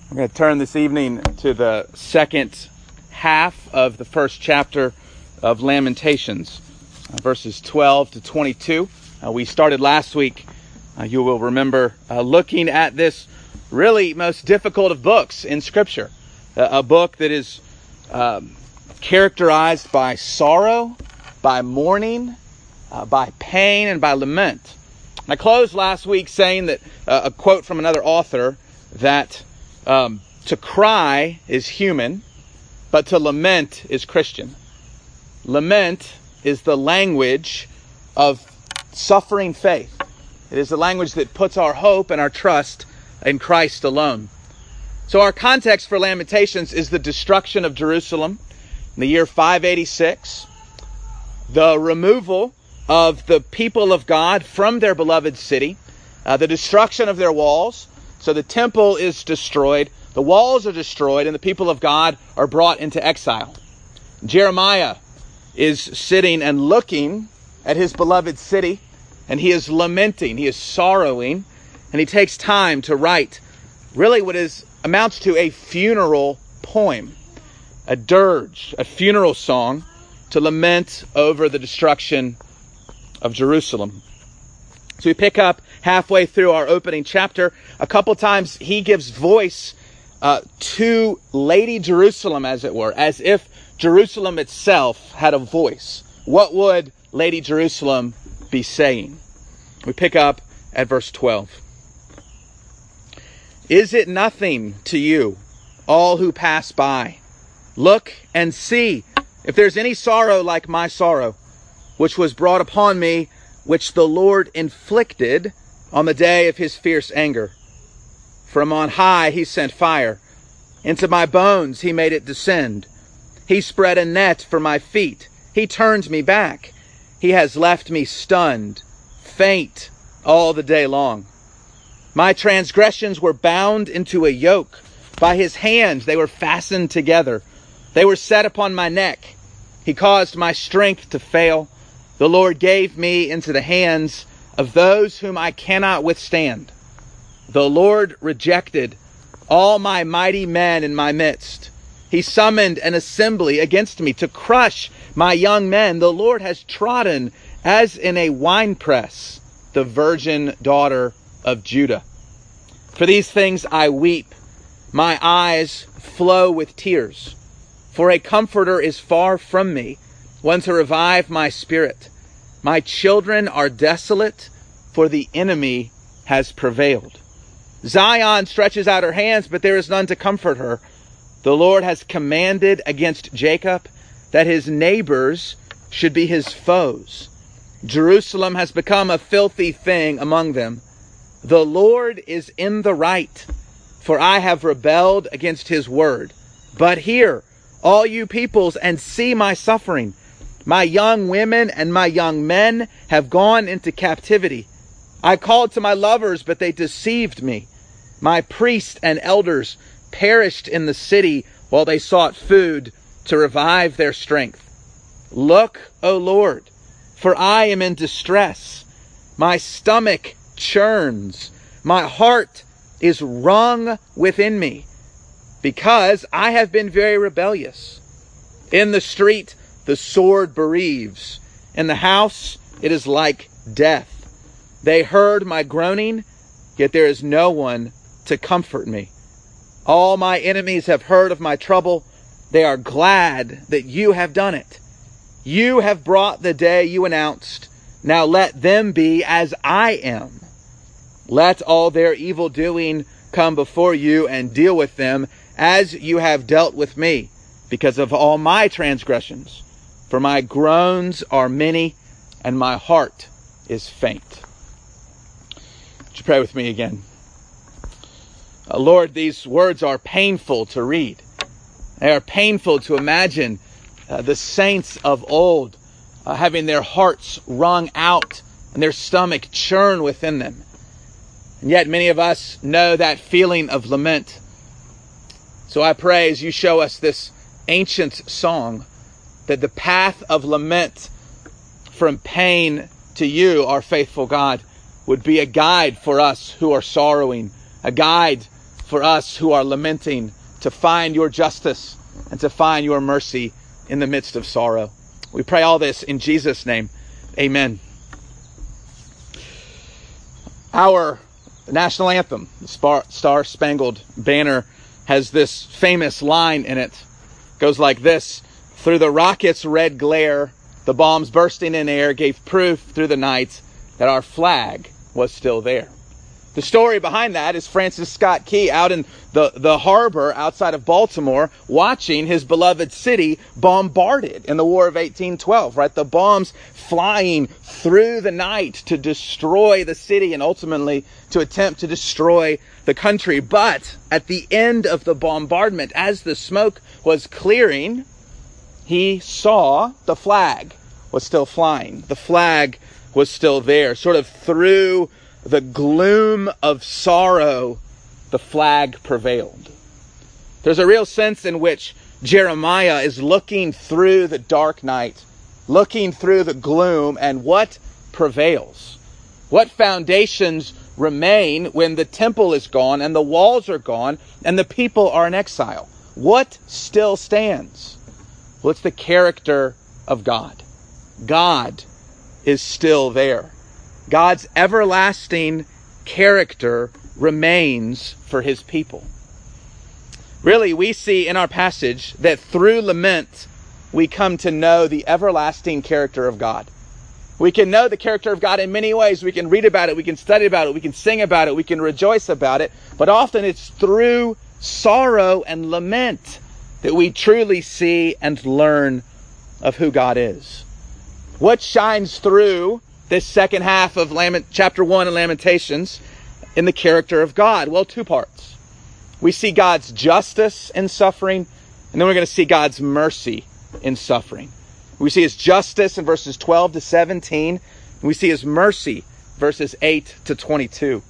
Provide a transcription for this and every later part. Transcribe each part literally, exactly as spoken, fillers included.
We're going to turn this evening to the second half of the first chapter of Lamentations, uh, verses twelve to twenty-two. Uh, we started last week, uh, you will remember, uh, looking at this really most difficult of books in Scripture. Uh, a book that is um, characterized by sorrow, by mourning, uh, by pain, and by lament. And I closed last week saying that uh, a quote from another author that Um, to cry is human, but to lament is Christian. Lament is the language of suffering faith. It is the language that puts our hope and our trust in Christ alone. So our context for Lamentations is the destruction of Jerusalem in the year five eighty-six, the removal of the people of God from their beloved city, uh, the destruction of their walls. So the temple is destroyed, the walls are destroyed, and the people of God are brought into exile. Jeremiah is sitting and looking at his beloved city, and he is lamenting, he is sorrowing, and he takes time to write really what is amounts to a funeral poem, a dirge, a funeral song to lament over the destruction of Jerusalem. So we pick up halfway through our opening chapter. A couple times he gives voice uh, to Lady Jerusalem, as it were, as if Jerusalem itself had a voice. What would Lady Jerusalem be saying? We pick up at verse twelve. Is it nothing to you, all who pass by? Look and see if there's any sorrow like my sorrow, which was brought upon me, which the Lord inflicted on the day of his fierce anger. From on high he sent fire. Into my bones he made it descend. He spread a net for my feet. He turned me back. He has left me stunned, faint all the day long. My transgressions were bound into a yoke. By his hand they were fastened together. They were set upon my neck. He caused my strength to fail. The Lord gave me into the hands of those whom I cannot withstand. The Lord rejected all my mighty men in my midst. He summoned an assembly against me to crush my young men. The Lord has trodden as in a winepress the virgin daughter of Judah. For these things I weep. My eyes flow with tears. For a comforter is far from me, one to revive my spirit. My children are desolate, for the enemy has prevailed. Zion stretches out her hands, but there is none to comfort her. The Lord has commanded against Jacob that his neighbors should be his foes. Jerusalem has become a filthy thing among them. The Lord is in the right, for I have rebelled against his word. But hear, all you peoples, and see my suffering. My young women and my young men have gone into captivity. I called to my lovers, but they deceived me. My priests and elders perished in the city while they sought food to revive their strength. Look, O Lord, for I am in distress. My stomach churns. My heart is wrung within me, because I have been very rebellious. In the street, the sword bereaves. In the house, it is like death. They heard my groaning, yet there is no one to comfort me. All my enemies have heard of my trouble. They are glad that you have done it. You have brought the day you announced. Now let them be as I am. Let all their evil doing come before you, and deal with them as you have dealt with me, because of all my transgressions. For my groans are many, and my heart is faint. Would you pray with me again? Uh, Lord, these words are painful to read. They are painful to imagine uh, the saints of old uh, having their hearts wrung out and their stomach churn within them. And yet many of us know that feeling of lament. So I pray, as you show us this ancient song, that the path of lament from pain to you, our faithful God, would be a guide for us who are sorrowing, a guide for us who are lamenting to find your justice and to find your mercy in the midst of sorrow. We pray all this in Jesus' name. Amen. Our national anthem, the Star-Spangled Banner, has this famous line in it. It goes like this: through the rocket's red glare, the bombs bursting in air gave proof through the night that our flag was still there. The story behind that is Francis Scott Key out in the, the harbor outside of Baltimore, watching his beloved city bombarded in the War of eighteen twelve, right? The bombs flying through the night to destroy the city and ultimately to attempt to destroy the country. But at the end of the bombardment, as the smoke was clearing, he saw the flag was still flying. The flag was still there, sort of through the gloom of sorrow, the flag prevailed. There's a real sense in which Jeremiah is looking through the dark night, looking through the gloom, and what prevails? What foundations remain when the temple is gone and the walls are gone and the people are in exile? What still stands? Well, it's the character of God. God is still there. God's everlasting character remains for his people. Really, we see in our passage that through lament, we come to know the everlasting character of God. We can know the character of God in many ways. We can read about it, we can study about it, we can sing about it, we can rejoice about it. But often it's through sorrow and lament that we truly see and learn of who God is. What shines through this second half of Lament, chapter one of Lamentations in the character of God? Well, two parts. We see God's justice in suffering, and then we're going to see God's mercy in suffering. We see his justice in verses twelve to seventeen, and we see his mercy, verses eight to twenty-two.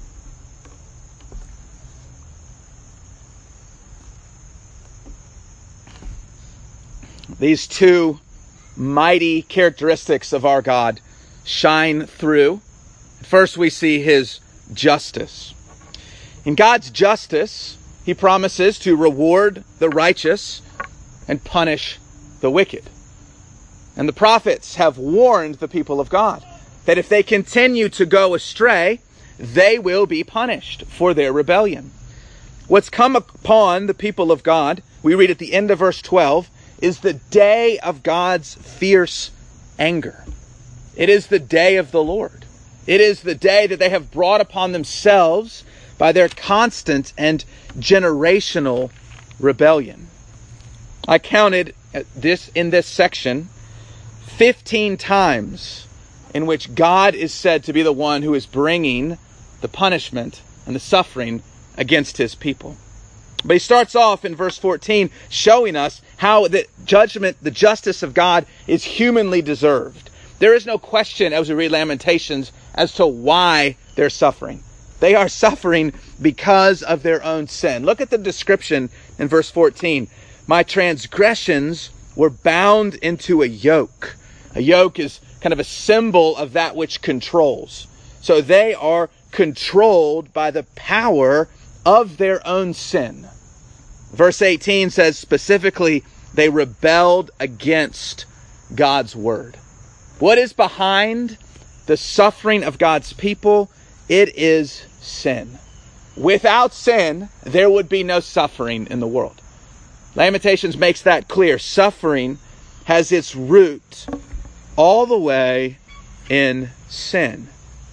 These two mighty characteristics of our God shine through. First, we see his justice. In God's justice, he promises to reward the righteous and punish the wicked. And the prophets have warned the people of God that if they continue to go astray, they will be punished for their rebellion. What's come upon the people of God, we read at the end of verse twelve, is the day of God's fierce anger. It is the day of the Lord. It is the day that they have brought upon themselves by their constant and generational rebellion. I counted this in this section fifteen times in which God is said to be the one who is bringing the punishment and the suffering against his people. But he starts off in verse fourteen showing us how the judgment, the justice of God is humanly deserved. There is no question as we read Lamentations as to why they're suffering. They are suffering because of their own sin. Look at the description in verse fourteen. My transgressions were bound into a yoke. A yoke is kind of a symbol of that which controls. So they are controlled by the power of their own sin. Verse eighteen says specifically, they rebelled against God's word. What is behind the suffering of God's people? It is sin. Without sin, there would be no suffering in the world. Lamentations makes that clear. Suffering has its root all the way in sin.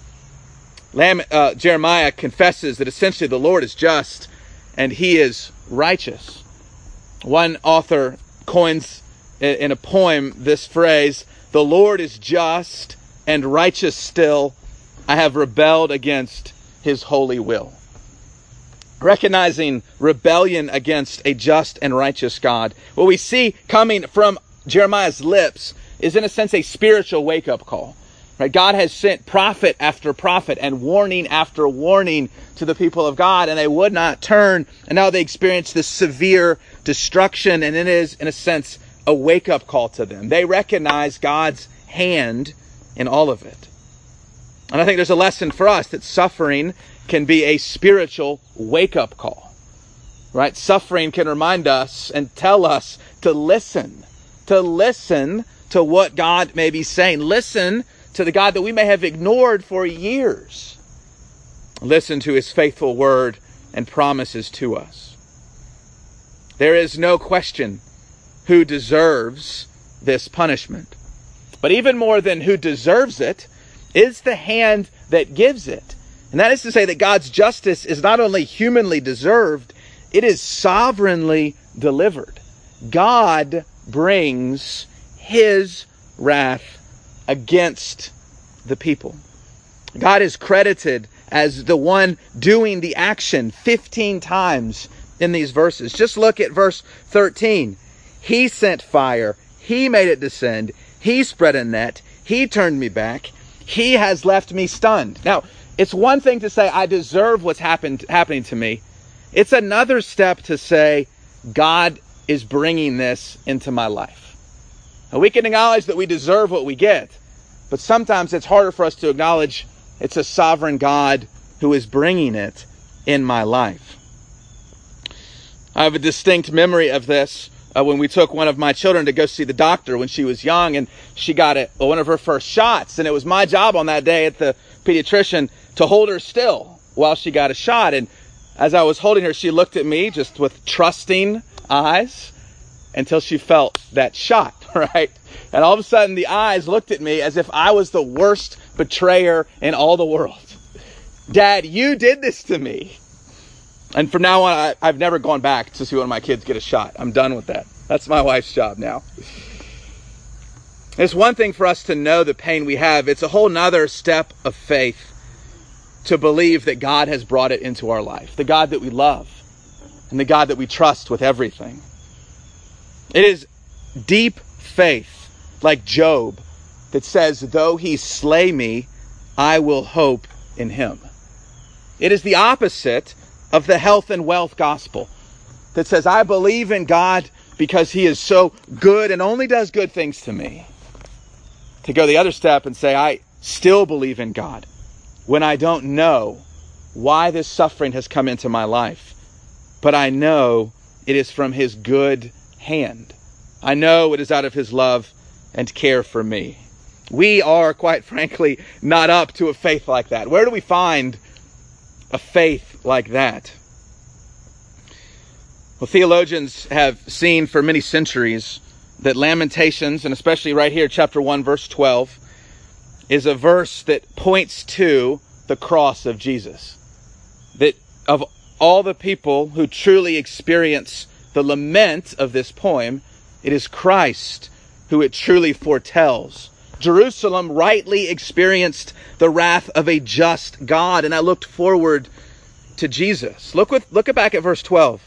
Lam- uh, Jeremiah confesses that essentially the Lord is just and he is righteous. One author coins in a poem this phrase, the Lord is just and righteous still. I have rebelled against his holy will. Recognizing rebellion against a just and righteous God, what we see coming from Jeremiah's lips is in a sense a spiritual wake-up call. Right? God has sent prophet after prophet and warning after warning to the people of God, and they would not turn, and now they experience this severe destruction, and it is, in a sense, a wake-up call to them. They recognize God's hand in all of it. And I think there's a lesson for us that suffering can be a spiritual wake-up call. Right? Suffering can remind us and tell us to listen. To listen to what God may be saying. Listen to the God that we may have ignored for years. Listen to his faithful word and promises to us. There is no question who deserves this punishment. But even more than who deserves it is the hand that gives it. And that is to say that God's justice is not only humanly deserved, it is sovereignly delivered. God brings his wrath against the people. God is credited as the one doing the action fifteen times in these verses. Just look at verse thirteen. He sent fire. He made it descend. He spread a net. He turned me back. He has left me stunned. Now, it's one thing to say, I deserve what's happened happening to me. It's another step to say, God is bringing this into my life. Now, we can acknowledge that we deserve what we get, but sometimes it's harder for us to acknowledge it's a sovereign God who is bringing it in my life. I have a distinct memory of this uh, when we took one of my children to go see the doctor when she was young, and she got a, one of her first shots, and it was my job on that day at the pediatrician to hold her still while she got a shot. And as I was holding her, she looked at me just with trusting eyes until she felt that shot, right? And all of a sudden, the eyes looked at me as if I was the worst betrayer in all the world. Dad, you did this to me. And from now on, I, I've never gone back to see one of my kids get a shot. I'm done with that. That's my wife's job now. It's one thing for us to know the pain we have. It's a whole nother step of faith to believe that God has brought it into our life. The God that we love and the God that we trust with everything. It is deep faith, like Job, that says, though he slay me, I will hope in him. It is the opposite of the health and wealth gospel that says, I believe in God because he is so good and only does good things to me. To go the other step and say, I still believe in God when I don't know why this suffering has come into my life, but I know it is from his good hand. I know it is out of his love and care for me. We are, quite frankly, not up to a faith like that. Where do we find a faith like that? Well, theologians have seen for many centuries that Lamentations, and especially right here, chapter one, verse twelve, is a verse that points to the cross of Jesus. That of all the people who truly experience the lament of this poem, it is Christ who it truly foretells. Jerusalem rightly experienced the wrath of a just God, and I looked forward to Jesus. Look with look back at verse twelve.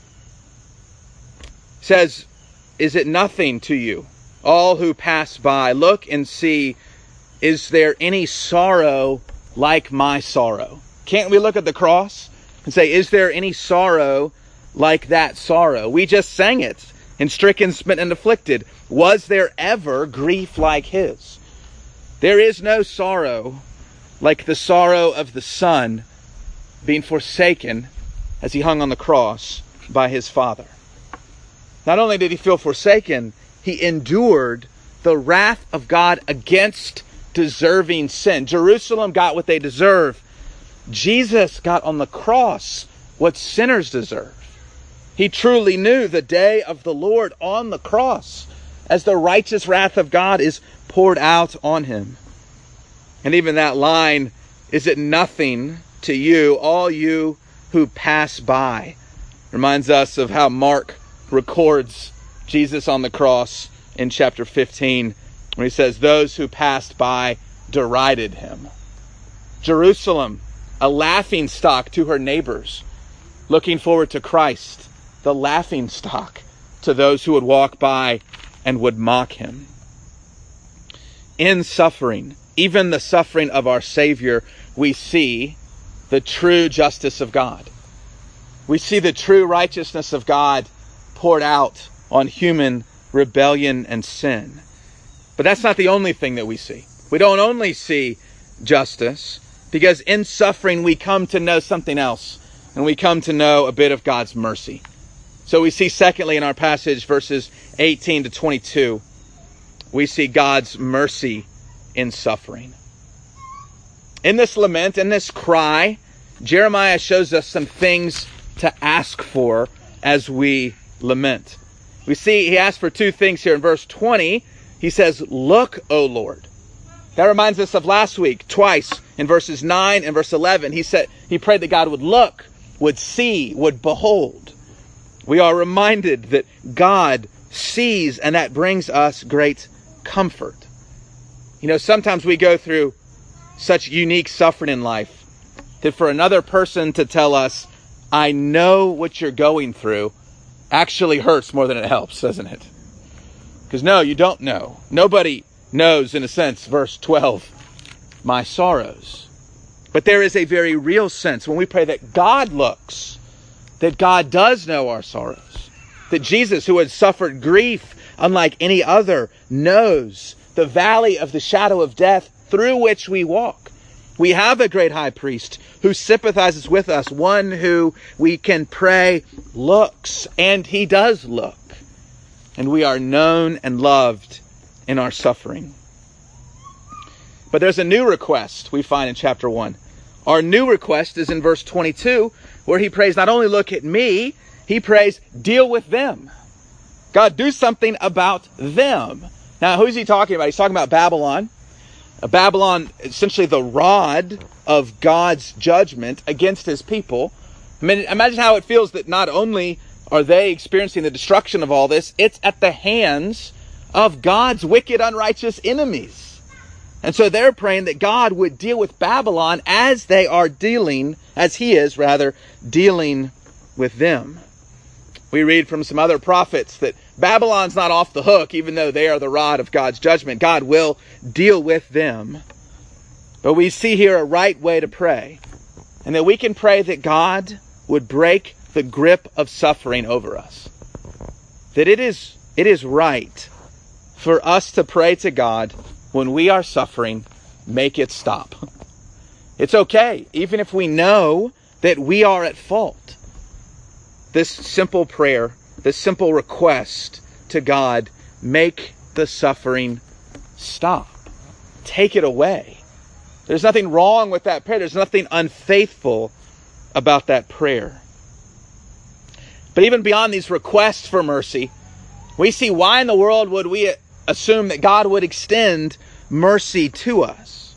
It says, is it nothing to you, all who pass by? Look and see, is there any sorrow like my sorrow? Can't we look at the cross and say, is there any sorrow like that sorrow? We just sang it in Stricken, Smitten, and Afflicted. Was there ever grief like his? There is no sorrow like the sorrow of the Son being forsaken as he hung on the cross by his Father. Not only did he feel forsaken, he endured the wrath of God against deserving sin. Jerusalem got what they deserve. Jesus got on the cross what sinners deserve. He truly knew the day of the Lord on the cross as the righteous wrath of God is poured out on him. And even that line, is it nothing to you, all you who pass by, reminds us of how Mark records Jesus on the cross in chapter fifteen, when he says, those who passed by derided him. Jerusalem, a laughing stock to her neighbors, looking forward to Christ, the laughing stock to those who would walk by and would mock him. In suffering, even the suffering of our Savior, we see the true justice of God. We see the true righteousness of God poured out on human rebellion and sin. But that's not the only thing that we see. We don't only see justice, because in suffering we come to know something else, and we come to know a bit of God's mercy. So we see secondly in our passage, verses eighteen to twenty-two, we see God's mercy in suffering. In this lament, in this cry, Jeremiah shows us some things to ask for as we lament. We see he asks for two things here. In verse twenty, he says, "Look, O Lord." That reminds us of last week, twice in verses nine and verse eleven. He said he prayed that God would look, would see, would behold. We are reminded that God sees, and that brings us great comfort. You know, sometimes we go through such unique suffering in life that for another person to tell us, "I know what you're going through," actually hurts more than it helps, doesn't it? Because no, you don't know. Nobody knows, in a sense, verse twelve, my sorrows. But there is a very real sense when we pray that God looks, that God does know our sorrows, that Jesus, who had suffered grief unlike any other, knows the valley of the shadow of death through which we walk. We have a great high priest who sympathizes with us, one who we can pray looks, and he does look. And we are known and loved in our suffering. But there's a new request we find in chapter one. Our new request is in verse twenty-two, where he prays, not only look at me, he prays, deal with them. God, do something about them. Now, who is he talking about? He's talking about Babylon. Babylon, essentially the rod of God's judgment against his people. I mean, imagine how it feels that not only are they experiencing the destruction of all this, it's at the hands of God's wicked, unrighteous enemies. And so they're praying that God would deal with Babylon as they are dealing, as he is rather, dealing with them. We read from some other prophets that Babylon's not off the hook, even though they are the rod of God's judgment. God will deal with them. But we see here a right way to pray, and that we can pray that God would break the grip of suffering over us. That it is, it is right for us to pray to God when we are suffering, make it stop. It's okay, even if we know that we are at fault. This simple prayer, this simple request to God, make the suffering stop. Take it away. There's nothing wrong with that prayer. There's nothing unfaithful about that prayer. But even beyond these requests for mercy, we see why in the world would we assume that God would extend mercy to us.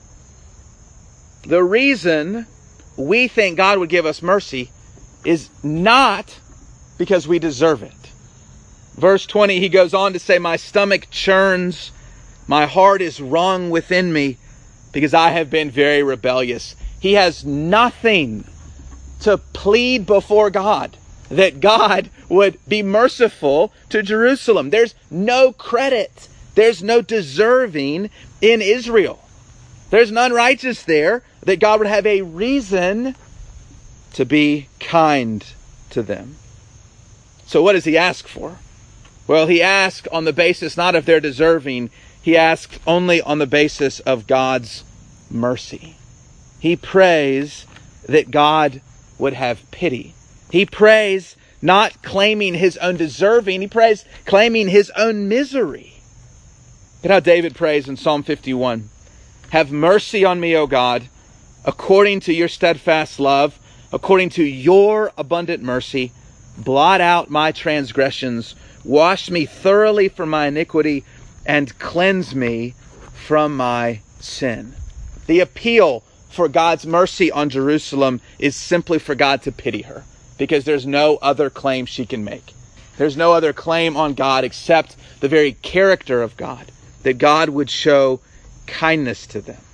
The reason we think God would give us mercy is not because we deserve it. Verse twenty, he goes on to say, my stomach churns, my heart is wrung within me, because I have been very rebellious. He has nothing to plead before God that God would be merciful to Jerusalem. There's no credit. There's no deserving in Israel. There's none righteous there that God would have a reason to be kind to them. So what does he ask for? Well, he asks on the basis not of their deserving. He asks only on the basis of God's mercy. He prays that God would have pity. He prays not claiming his own deserving. He prays claiming his own misery. Look at how David prays in Psalm fifty-one. Have mercy on me, O God, according to your steadfast love, according to your abundant mercy. Blot out my transgressions. Wash me thoroughly from my iniquity and cleanse me from my sin. The appeal for God's mercy on Jerusalem is simply for God to pity her, because there's no other claim she can make. There's no other claim on God except the very character of God, that God would show kindness to them.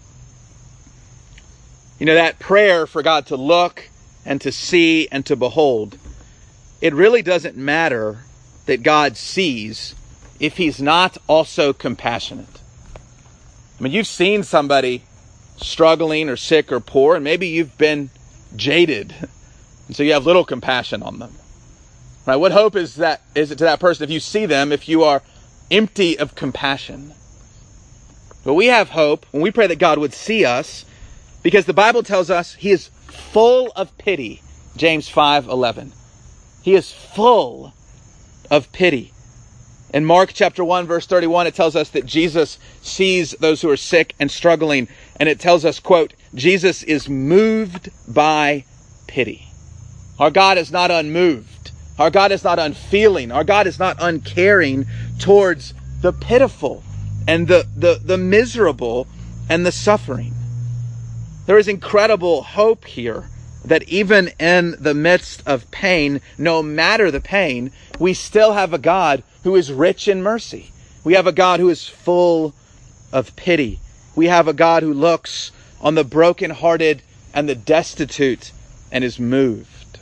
You know, that prayer for God to look and to see and to behold, it really doesn't matter that God sees if he's not also compassionate. I mean, you've seen somebody struggling or sick or poor, and maybe you've been jaded, and so you have little compassion on them. Right? What hope is that is it to that person if you see them, if you are empty of compassion? But we have hope when we pray that God would see us, because the Bible tells us he is full of pity. James five eleven. He is full of pity. In Mark chapter one, verse thirty-one, it tells us that Jesus sees those who are sick and struggling. And it tells us, quote, Jesus is moved by pity. Our God is not unmoved. Our God is not unfeeling. Our God is not uncaring towards the pitiful and the, the, the miserable and the suffering. There is incredible hope here that even in the midst of pain, no matter the pain, we still have a God who is rich in mercy. We have a God who is full of pity. We have a God who looks on the brokenhearted and the destitute and is moved.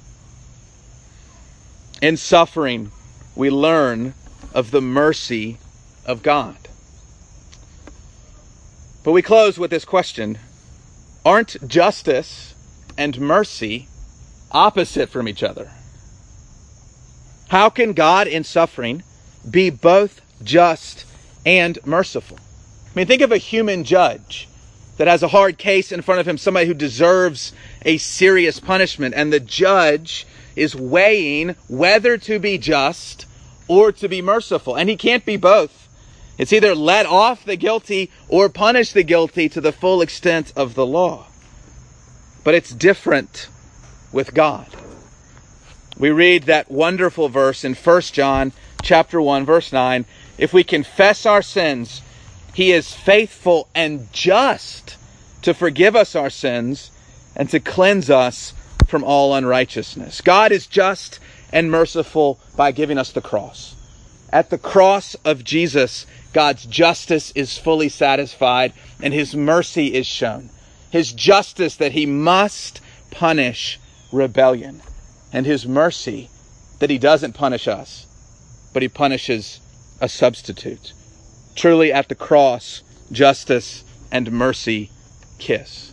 In suffering, we learn of the mercy of God. But we close with this question. Aren't justice and mercy opposite from each other? How can God in suffering be both just and merciful? I mean, think of a human judge that has a hard case in front of him, somebody who deserves a serious punishment, and the judge is weighing whether to be just or to be merciful. And he can't be both. It's either let off the guilty or punish the guilty to the full extent of the law. But it's different with God. We read that wonderful verse in First John chapter one, verse nine. If we confess our sins, he is faithful and just to forgive us our sins and to cleanse us from all unrighteousness. God is just and merciful by giving us the cross. At the cross of Jesus, God's justice is fully satisfied and his mercy is shown. His justice that he must punish rebellion, and his mercy that he doesn't punish us, but he punishes a substitute. Truly at the cross, justice and mercy kiss.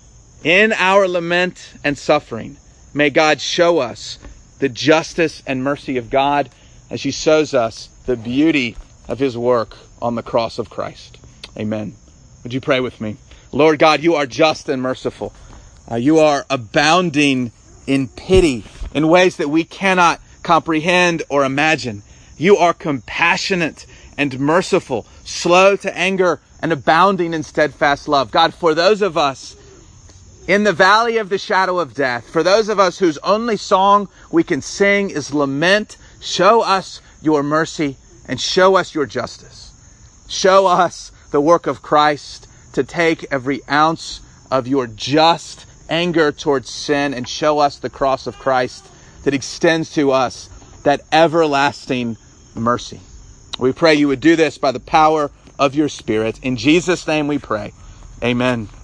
In our lament and suffering, may God show us the justice and mercy of God as he shows us the beauty of his work on the cross of Christ. Amen. Would you pray with me? Lord God, you are just and merciful. Uh, you are abounding in pity in ways that we cannot comprehend or imagine. You are compassionate and merciful, slow to anger and abounding in steadfast love. God, for those of us in the valley of the shadow of death, for those of us whose only song we can sing is lament, show us your mercy and show us your justice. Show us the work of Christ to take every ounce of your just anger towards sin and show us the cross of Christ that extends to us that everlasting mercy. We pray you would do this by the power of your Spirit. In Jesus' name we pray. Amen.